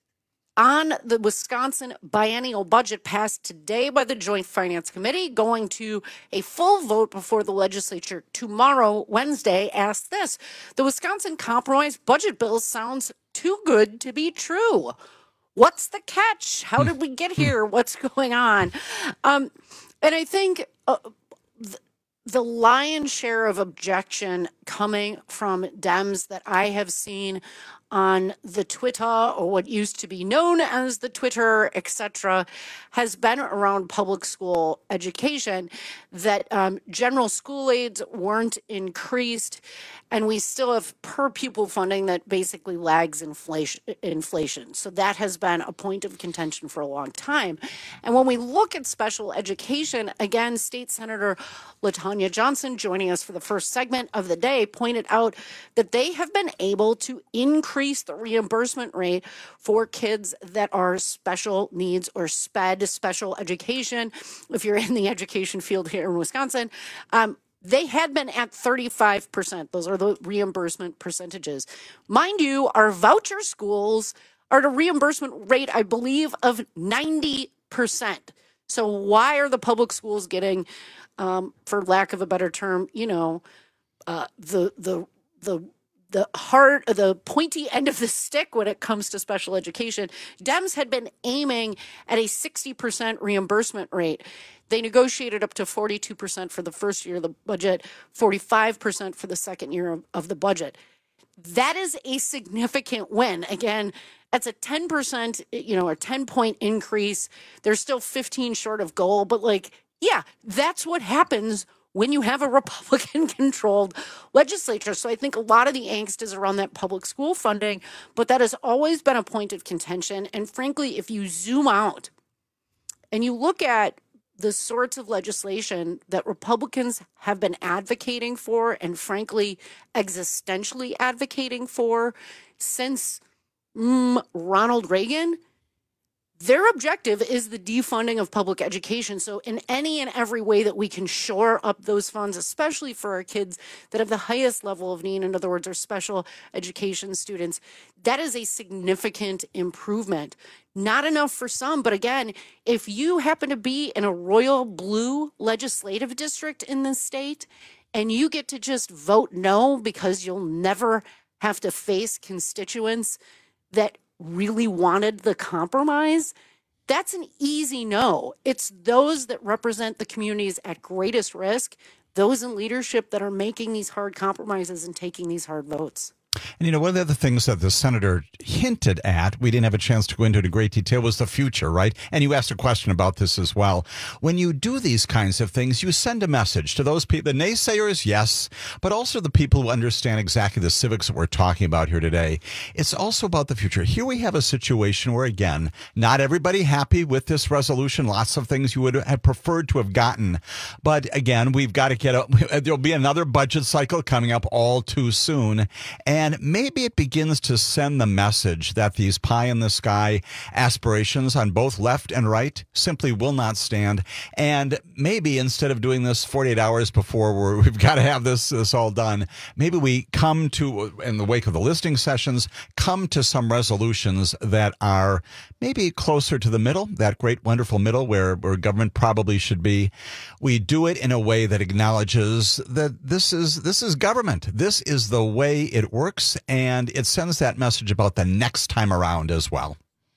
on the Wisconsin biennial budget passed today by the Joint Finance Committee, going to a full vote before the legislature tomorrow, Wednesday, asked this. The Wisconsin compromise budget bill sounds too good to be true. What's the catch? How did we get here? What's going on? Um, and I think uh, th- the lion's share of objection coming from Dems that I have seen on the Twitter, or what used to be known as the Twitter, et cetera, has been around public school education, that um, general school aids weren't increased, and we still have per pupil funding that basically lags inflation. inflation. So that has been a point of contention for a long time. And when we look at special education, again, State Senator LaTanya Johnson, joining us for the first segment of the day, pointed out that they have been able to increase the reimbursement rate for kids that are special needs or SPED, special education. If you're in the education field here in Wisconsin, um, they had been at thirty-five percent. Those are the reimbursement percentages. Mind you, our voucher schools are at a reimbursement rate, I believe, of ninety percent. So why are the public schools getting, um, for lack of a better term, you know, uh, the the the the hard, the pointy end of the stick when it comes to special education? Dems had been aiming at a sixty percent reimbursement rate. They negotiated up to forty-two percent for the first year of the budget, forty-five percent for the second year of, of the budget. That is a significant win. Again, that's a ten percent, you know, a ten point increase. They're still fifteen short of goal, but like, yeah, that's what happens when you have a Republican-controlled legislature. So I think a lot of the angst is around that public school funding, but that has always been a point of contention. And frankly, if you zoom out and you look at the sorts of legislation that Republicans have been advocating for, and frankly, existentially advocating for since mm, Ronald Reagan, their objective is the defunding of public education. So in any and every way that we can shore up those funds, especially for our kids that have the highest level of need, in other words, our special education students, that is a significant improvement. Not enough for some, but again, if you happen to be in a royal blue legislative district in this state and you get to just vote no because you'll never have to face constituents that really wanted the compromise, that's an easy no. It's those that represent the communities at greatest risk, those in leadership that are making these hard compromises and taking these hard votes. And, you know, one of the other things that the senator hinted at, we didn't have a chance to go into it in great detail, was the future, right? And you asked a question about this as well. When you do these kinds of things, you send a message to those people, the naysayers, yes, but also the people who understand exactly the civics that we're talking about here today. It's also about the future. Here we have a situation where, again, not everybody happy with this resolution. Lots of things you would have preferred to have gotten. But again, we've got to get up. There'll be another budget cycle coming up all too soon. And And maybe it begins to send the message that these pie-in-the-sky aspirations on both left and right simply will not stand. And maybe instead of doing this forty-eight hours before we're, we've got to have this, this all done, maybe we come to, in the wake of the listening sessions, come to some resolutions that are maybe closer to the middle, that great, wonderful middle where, where government probably should be. We do it in a way that acknowledges that this is, this is government. This is the way it works. And it sends that message about the next time around as well.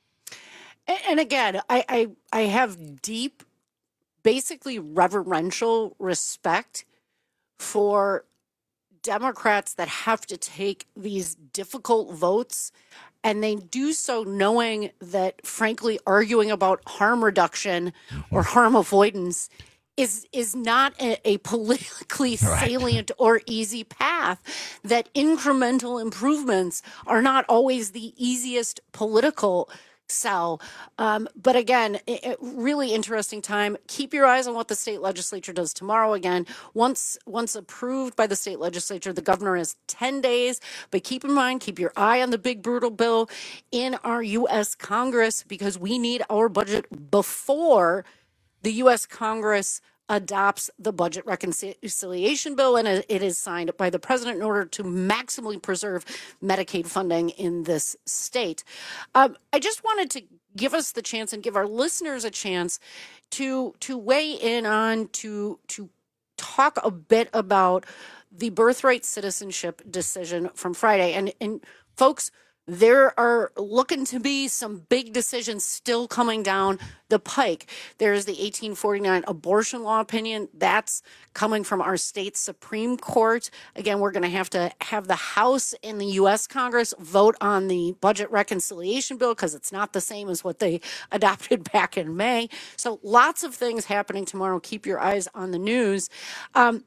And again, I, I, I have deep, basically reverential respect for Democrats that have to take these difficult votes, and they do so knowing that, frankly, arguing about harm reduction or harm avoidance is is not a, a politically salient right. or easy path, that incremental improvements are not always the easiest political sell. Um, but again, it, it, really interesting time. Keep your eyes on what the state legislature does tomorrow. Again, once once approved by the state legislature, the governor has ten days. But keep in mind, keep your eye on the big brutal bill in our U S Congress, because we need our budget before the U S Congress adopts the budget reconciliation bill, and it is signed by the president in order to maximally preserve Medicaid funding in this state. Um, I just wanted to give us the chance and give our listeners a chance to to weigh in on, to to talk a bit about the birthright citizenship decision from Friday. And, and folks, there are looking to be some big decisions still coming down the pike. There's the eighteen forty-nine abortion law opinion. That's coming from our state Supreme Court. Again, we're going to have to have the House and the U S Congress vote on the budget reconciliation bill because it's not the same as what they adopted back in May. So lots of things happening tomorrow. Keep your eyes on the news. Um,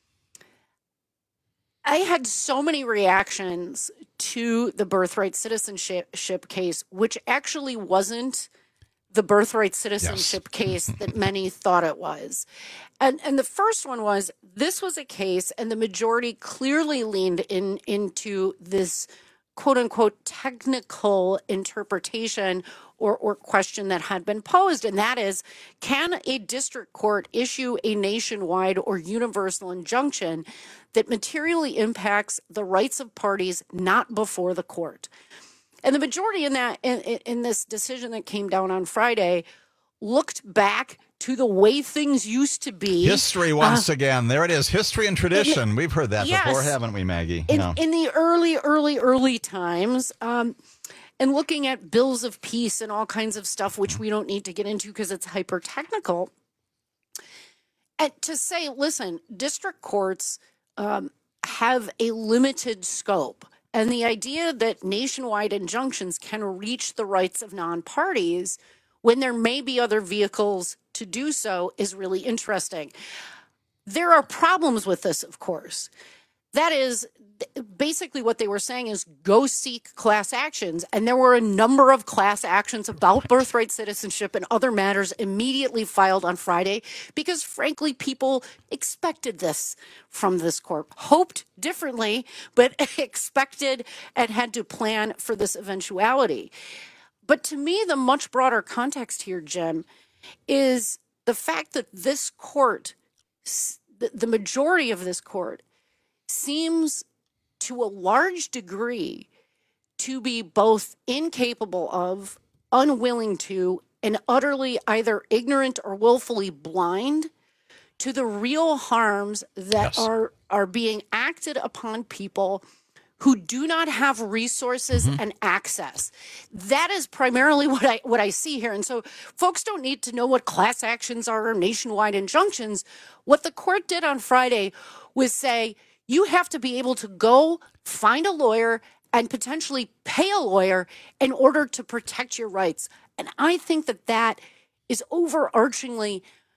I had so many reactions to the birthright citizenship case, which actually wasn't the birthright citizenship yes. case that many thought it was. And and the first one was, this was a case, and the majority clearly leaned in into this quote unquote technical interpretation or, or question that had been posed. And that is, can a district court issue a nationwide or universal injunction that materially impacts the rights of parties not before the court? And the majority in that in, in this decision that came down on Friday looked back to the way things used to be. History once uh, again. There it is. History and tradition. It, We've heard that yes, before, haven't we, Maggie? In, no. in the early, early, early times, um, and looking at bills of peace and all kinds of stuff, which we don't need to get into because it's hyper technical. And to say, listen, district courts um, have a limited scope. And the idea that nationwide injunctions can reach the rights of non-parties when there may be other vehicles to do so is really interesting. There are problems with this, of course. that is basically what they were saying is go seek class actions. And there were a number of class actions about birthright citizenship and other matters immediately filed on Friday because, frankly, people expected this from this court, hoped differently, but expected and had to plan for this eventuality. But to me, the much broader context here, Jim, is the fact that this court, the majority of this court, seems to a large degree to be both incapable of, unwilling to, and utterly either ignorant or willfully blind to the real harms that yes. are are being acted upon people who do not have resources mm-hmm. and access. That is primarily what I what I see here. And so folks don't need to know what class actions are or nationwide injunctions. What the court did on Friday was say, you have to be able to go find a lawyer and potentially pay a lawyer in order to protect your rights. And I think that that is overarchingly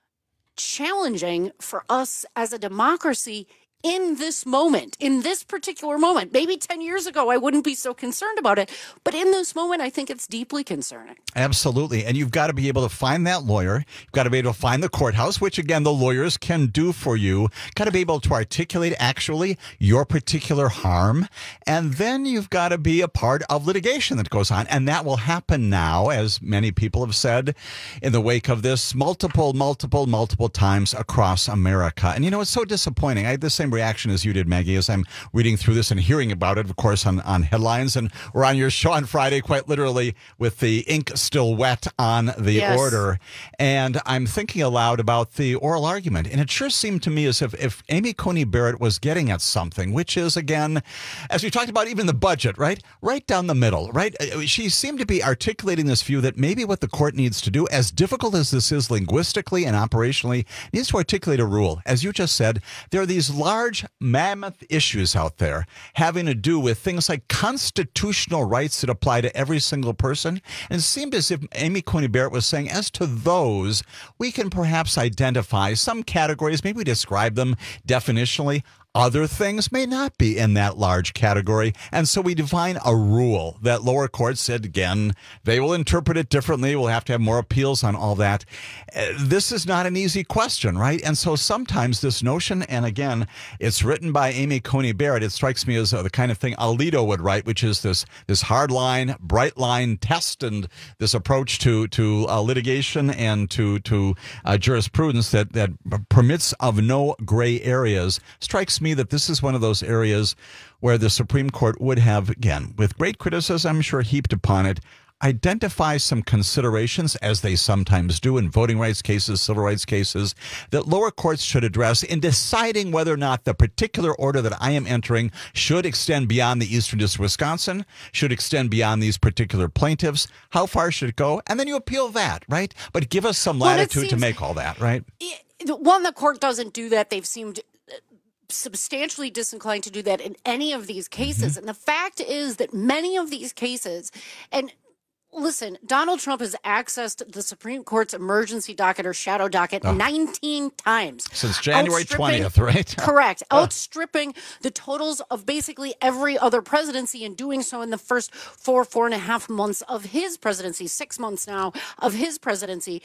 challenging for us as a democracy in this moment, in this particular moment. Maybe ten years ago, I wouldn't be so concerned about it. But in this moment, I think it's deeply concerning. Absolutely. And you've got to be able to find that lawyer. You've got to be able to find the courthouse, which, again, the lawyers can do for you. Got to be able to articulate actually your particular harm. And then you've got to be a part of litigation that goes on. And that will happen now, as many people have said, in the wake of this multiple, multiple, multiple times across America. And, you know, it's so disappointing. I had the same reaction as you did, Maggie, as I'm reading through this and hearing about it, of course, on, on headlines. And we're on your show on Friday, quite literally, with the ink still wet on the yes. order. And I'm thinking aloud about the oral argument. And it sure seemed to me as if, if Amy Coney Barrett was getting at something, which is, again, as we talked about, even the budget, right? Right down the middle, right? She seemed to be articulating this view that maybe what the court needs to do, as difficult as this is linguistically and operationally, needs to articulate a rule. As you just said, there are these large Large mammoth issues out there having to do with things like constitutional rights that apply to every single person. And it seemed as if Amy Coney Barrett was saying, as to those, we can perhaps identify some categories, maybe describe them definitionally. Other things may not be in that large category. And so we define a rule that lower courts said, again, they will interpret it differently. We'll have to have more appeals on all that. Uh, this is not an easy question, right? And so sometimes this notion, and again, it's written by Amy Coney Barrett. It strikes me as uh, the kind of thing Alito would write, which is this this hard line, bright line test and this approach to to uh, litigation and to, to uh, jurisprudence that, that permits of no gray areas. Strikes me that this is one of those areas where the Supreme Court would have, again, with great criticism, I'm sure, heaped upon it, identify some considerations, as they sometimes do in voting rights cases, civil rights cases, that lower courts should address in deciding whether or not the particular order that I am entering should extend beyond the Eastern District of Wisconsin, should extend beyond these particular plaintiffs. How far should it go? And then you appeal that, right? But give us some latitude well, seems, to make all that, right? One, the court doesn't do that. They've seemed substantially disinclined to do that in any of these cases. Mm-hmm. And the fact is that many of these cases, and listen, Donald Trump has accessed the Supreme Court's emergency docket or shadow docket oh. nineteen times. Since January twentieth, right? Correct. Outstripping the totals of basically every other presidency and doing so in the first four, four and a half months of his presidency, six months now of his presidency.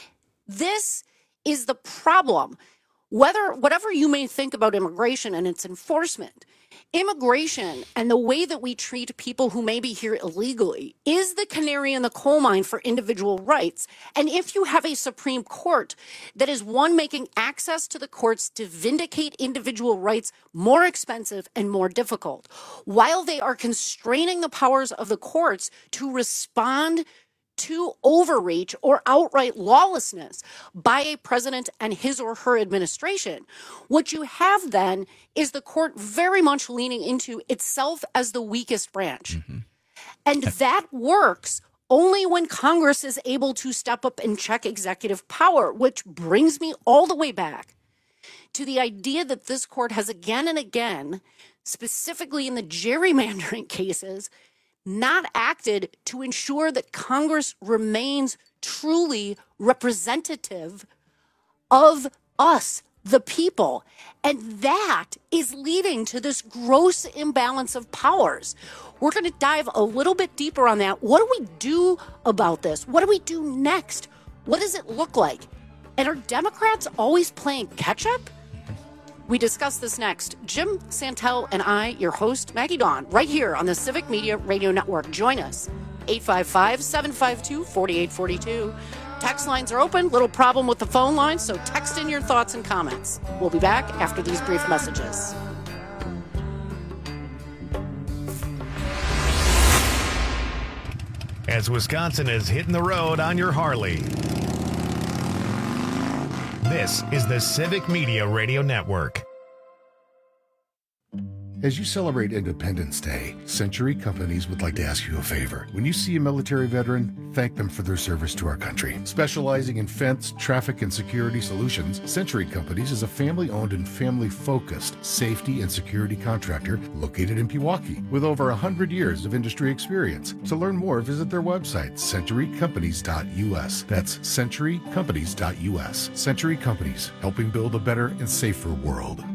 This is the problem. Whether, whatever you may think about immigration and its enforcement, immigration and the way that we treat people who may be here illegally is the canary in the coal mine for individual rights. And if you have a Supreme Court that is one making access to the courts to vindicate individual rights more expensive and more difficult, while they are constraining the powers of the courts to respond to overreach or outright lawlessness by a president and his or her administration, what you have then is the court very much leaning into itself as the weakest branch. Mm-hmm. And that works only when Congress is able to step up and check executive power, which brings me all the way back to the idea that this court has again and again, specifically in the gerrymandering cases, not acted to ensure that Congress remains truly representative of us, the people. And that is leading to this gross imbalance of powers. We're going to dive a little bit deeper on that. What do we do about this? What do we do next? What does it look like? And are Democrats always playing catch up? We discuss this next. Jim Santel and I, your host, Maggie Dawn, right here on the Civic Media Radio Network. Join us, eight five five, seven five two, four eight four two. Text lines are open. Little problem with the phone line, so text in your thoughts and comments. We'll be back after these brief messages. As Wisconsin is hitting the road on your Harley. This is the Civic Media Radio Network. As you celebrate Independence Day, Century Companies would like to ask you a favor. When you see a military veteran, thank them for their service to our country. Specializing in fence, traffic, and security solutions, Century Companies is a family-owned and family-focused safety and security contractor located in Pewaukee with over one hundred years of industry experience. To learn more, visit their website, century companies dot u s. That's century companies dot u s. Century Companies, helping build a better and safer world.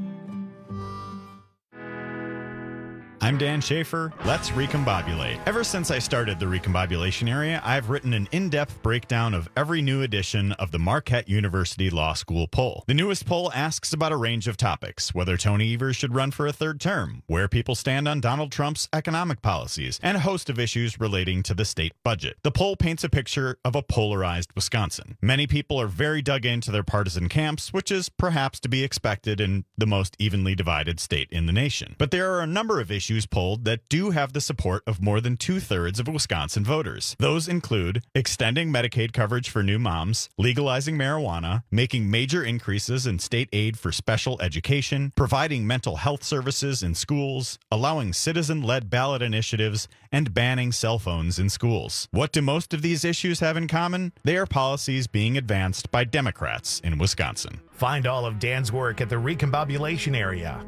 I'm Dan Schaefer. Let's recombobulate. Ever since I started the recombobulation area, I've written an in-depth breakdown of every new edition of the Marquette University Law School poll. The newest poll asks about a range of topics: whether Tony Evers should run for a third term, where people stand on Donald Trump's economic policies, and a host of issues relating to the state budget. The poll paints a picture of a polarized Wisconsin. Many people are very dug into their partisan camps, which is perhaps to be expected in the most evenly divided state in the nation. But there are a number of issues polled that do have the support of more than two-thirds of Wisconsin voters. Those include extending Medicaid coverage for new moms, legalizing marijuana, making major increases in state aid for special education, providing mental health services in schools, allowing citizen-led ballot initiatives, and banning cell phones in schools. What do most of these issues have in common? They are policies being advanced by Democrats in Wisconsin. Find all of Dan's work at the recombobulation area.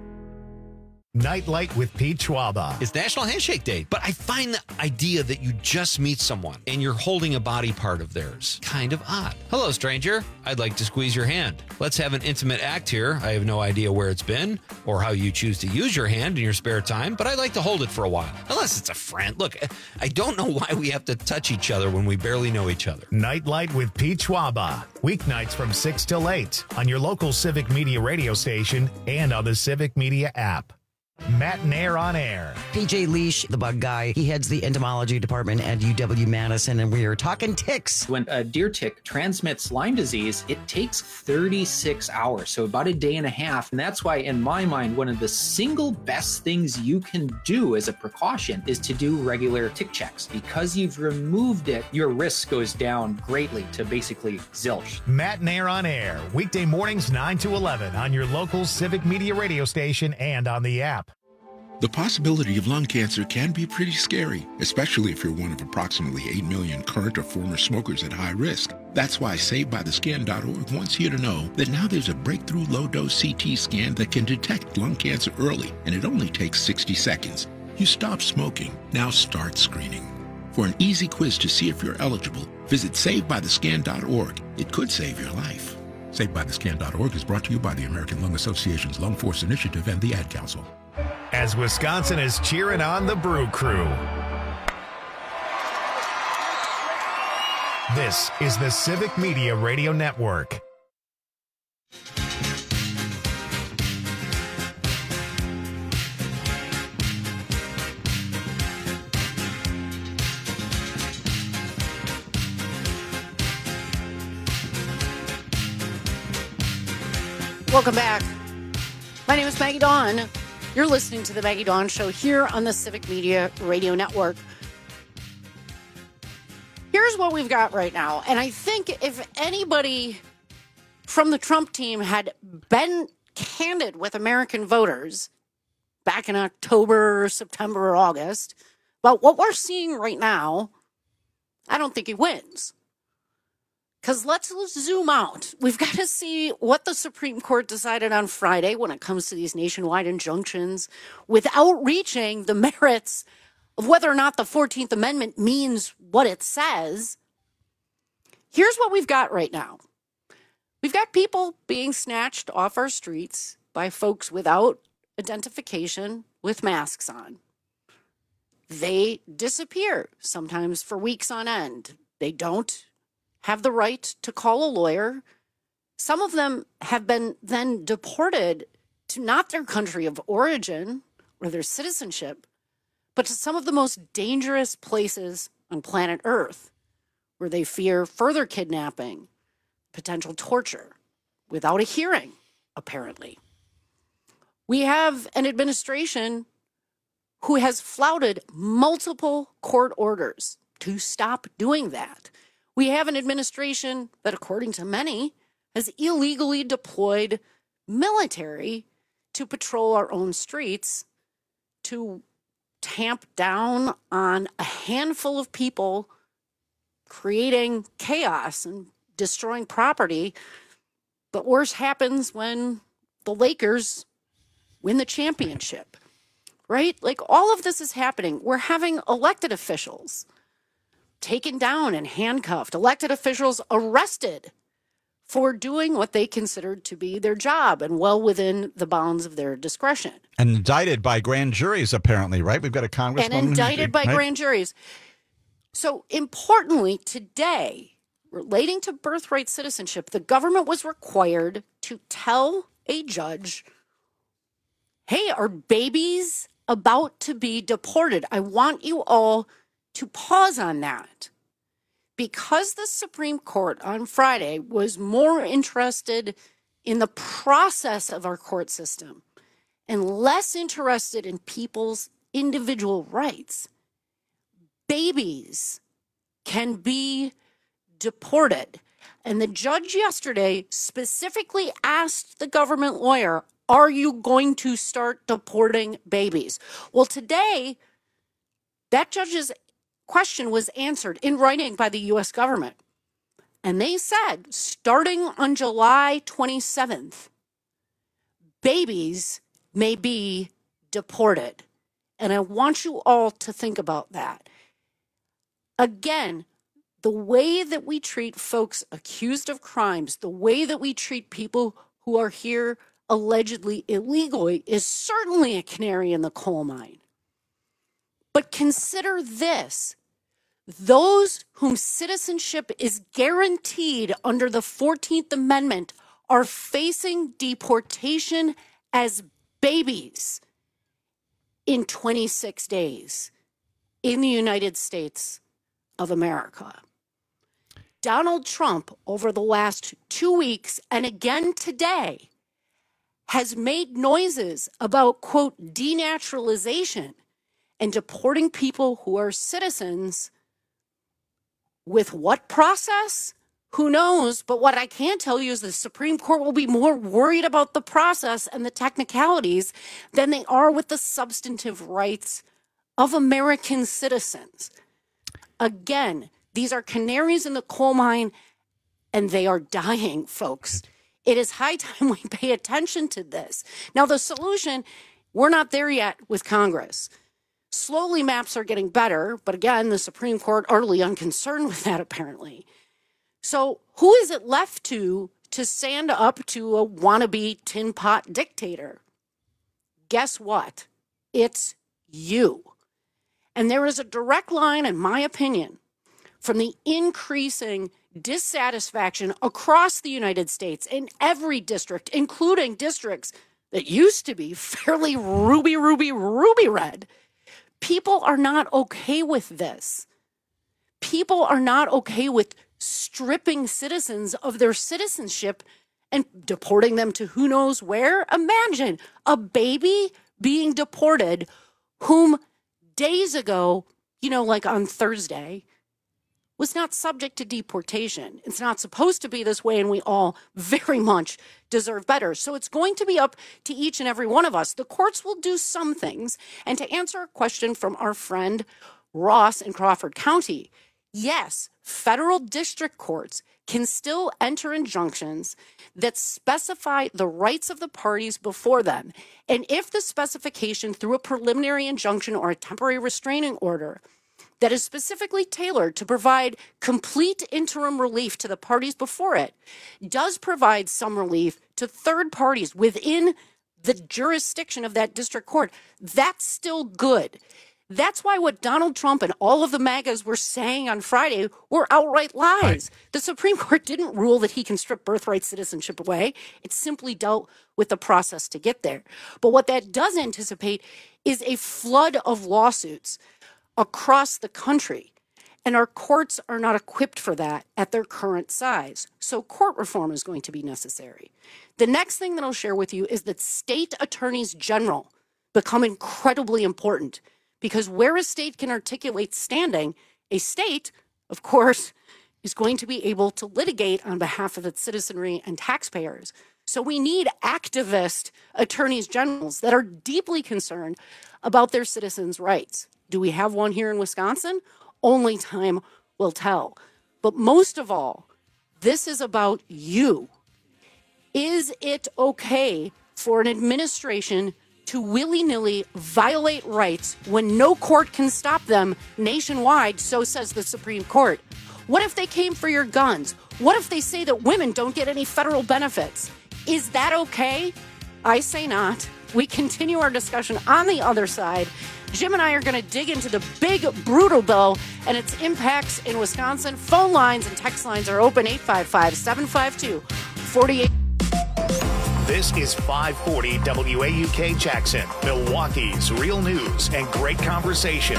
Nightlight with Pete Schwaba. It's National Handshake Day, but I find the idea that you just meet someone and you're holding a body part of theirs kind of odd. Hello, stranger. I'd like to squeeze your hand. Let's have an intimate act here. I have no idea where it's been or how you choose to use your hand in your spare time, but I'd like to hold it for a while. Unless it's a friend. Look, I don't know why we have to touch each other when we barely know each other. Nightlight with Pete Schwaba. Weeknights from six till eight on your local Civic Media radio station and on the Civic Media app. Matt Nair on air. P J Leash, the bug guy, he heads the entomology department at U W Madison, and we are talking ticks. When a deer tick transmits Lyme disease, it takes thirty-six hours, so about a day and a half. And that's why, in my mind, one of the single best things you can do as a precaution is to do regular tick checks. Because you've removed it, your risk goes down greatly to basically zilch. Matt Nair on air, weekday mornings nine to eleven on your local Civic Media radio station and on the app. The possibility of lung cancer can be pretty scary, especially if you're one of approximately eight million current or former smokers at high risk. That's why Saved By The Scan dot org wants you to know that now there's a breakthrough low-dose C T scan that can detect lung cancer early, and it only takes sixty seconds. You stop smoking, now start screening. For an easy quiz to see if you're eligible, visit Saved By The Scan dot org. It could save your life. Saved By The Scan dot org is brought to you by the American Lung Association's Lung Force Initiative and the Ad Council. As Wisconsin is cheering on the Brew Crew. This is the Civic Media Radio Network. Welcome back. My name is Maggie Dawn. You're listening to the Maggie Dawn Show here on the Civic Media Radio Network. Here's what we've got right now. And I think if anybody from the Trump team had been candid with American voters back in October, September, or August about what we're seeing right now, I don't think he wins. Because let's zoom out. We've got to see what the Supreme Court decided on Friday when it comes to these nationwide injunctions without reaching the merits of whether or not the fourteenth Amendment means what it says. Here's what we've got right now. We've got people being snatched off our streets by folks without identification with masks on. They disappear, sometimes for weeks on end. They don't have the right to call a lawyer. Some of them have been then deported to not their country of origin or their citizenship, but to some of the most dangerous places on planet Earth, where they fear further kidnapping, potential torture, without a hearing, apparently. We have an administration who has flouted multiple court orders to stop doing that. We have an administration that, according to many, has illegally deployed military to patrol our own streets, to tamp down on a handful of people creating chaos and destroying property. But worse happens when the Lakers win the championship, right? Like, all of this is happening. We're having elected officials taken down and handcuffed, elected officials arrested for doing what they considered to be their job and well within the bounds of their discretion. And indicted by grand juries, apparently, right? We've got a congresswoman. And indicted by right? grand juries. So importantly, today, relating to birthright citizenship, the government was required to tell a judge, hey, are babies about to be deported? I want you all to pause on that. Because the Supreme Court on Friday was more interested in the process of our court system and less interested in people's individual rights, babies can be deported. And the judge yesterday specifically asked the government lawyer, are you going to start deporting babies? Well, today, that judge's question was answered in writing by the U S government. And they said, starting on July twenty-seventh, babies may be deported. And I want you all to think about that. Again, the way that we treat folks accused of crimes, the way that we treat people who are here allegedly illegally, is certainly a canary in the coal mine. But consider this. Those whom citizenship is guaranteed under the fourteenth Amendment are facing deportation as babies in twenty-six days in the United States of America. Donald Trump, over the last two weeks and again today, has made noises about, quote, denaturalization and deporting people who are citizens. With what process? Who knows? But what I can tell you is the Supreme Court will be more worried about the process and the technicalities than they are with the substantive rights of American citizens. Again, these are canaries in the coal mine, and they are dying, folks. It is high time we pay attention to this. Now, the solution, we're not there yet with Congress. Slowly, maps are getting better, but again, the Supreme Court utterly unconcerned with that, apparently. So who is it left to to stand up to a wannabe tin pot dictator? Guess what? It's you. And there is a direct line, in my opinion, from the increasing dissatisfaction across the United States in every district, including districts that used to be fairly ruby, ruby, ruby red. People are not okay with this. People are not okay with stripping citizens of their citizenship and deporting them to who knows where. Imagine a baby being deported whom days ago, you know, like on Thursday, was not subject to deportation. It's not supposed to be this way, and we all very much deserve better. So it's going to be up to each and every one of us. The courts will do some things. And to answer a question from our friend Ross in Crawford County, yes, federal district courts can still enter injunctions that specify the rights of the parties before them. And if the specification through a preliminary injunction or a temporary restraining order that is specifically tailored to provide complete interim relief to the parties before it does provide some relief to third parties within the jurisdiction of that district court. That's still good. That's why what Donald Trump and all of the MAGAs were saying on Friday were outright lies. Right. The Supreme Court didn't rule that he can strip birthright citizenship away. It simply dealt with the process to get there. But what that does anticipate is a flood of lawsuits across the country. And our courts are not equipped for that at their current size. So court reform is going to be necessary. The next thing that I'll share with you is that state attorneys general become incredibly important. Because where a state can articulate standing, a state, of course, is going to be able to litigate on behalf of its citizenry and taxpayers. So we need activist attorneys generals that are deeply concerned about their citizens' rights. Do we have one here in Wisconsin? Only time will tell. But most of all, this is about you. Is it okay for an administration to willy-nilly violate rights when no court can stop them nationwide, so says the Supreme Court? What if they came for your guns? What if they say that women don't get any federal benefits? Is that okay? I say not. We continue our discussion on the other side. Jim and I are going to dig into the big, brutal bill and its impacts in Wisconsin. Phone lines and text lines are open, eight five five, seven five two, four eight. This is five forty W A U K Jackson, Milwaukee's real news and great conversation.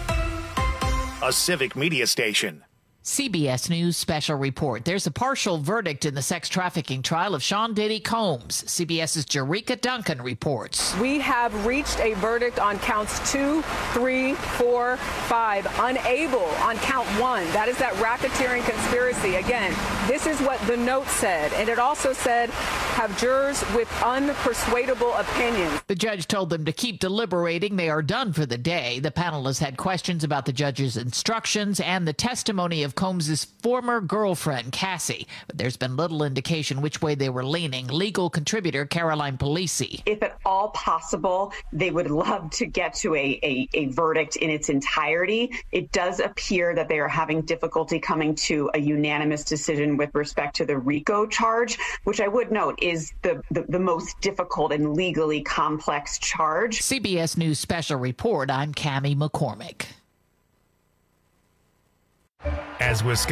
A civic media station. C B S News special report. There's a partial verdict in the sex trafficking trial of Sean Diddy Combs. CBS's Jericka Duncan reports. We have reached a verdict on counts two, three, four, five. Unable on count one. That is that racketeering conspiracy. Again, this is what the note said. And it also said, have jurors with unpersuadable opinions. The judge told them to keep deliberating. They are done for the day. The panel has had questions about the judge's instructions and the testimony of Combs' former girlfriend, Cassie. But there's been little indication which way they were leaning. Legal contributor Caroline Polisi. If at all possible, they would love to get to a, a, a verdict in its entirety. It does appear that they are having difficulty coming to a unanimous decision with respect to the RICO charge, which I would note is the, the, the most difficult and legally complex charge. C B S News special report. I'm Cammie McCormick. As Wisconsin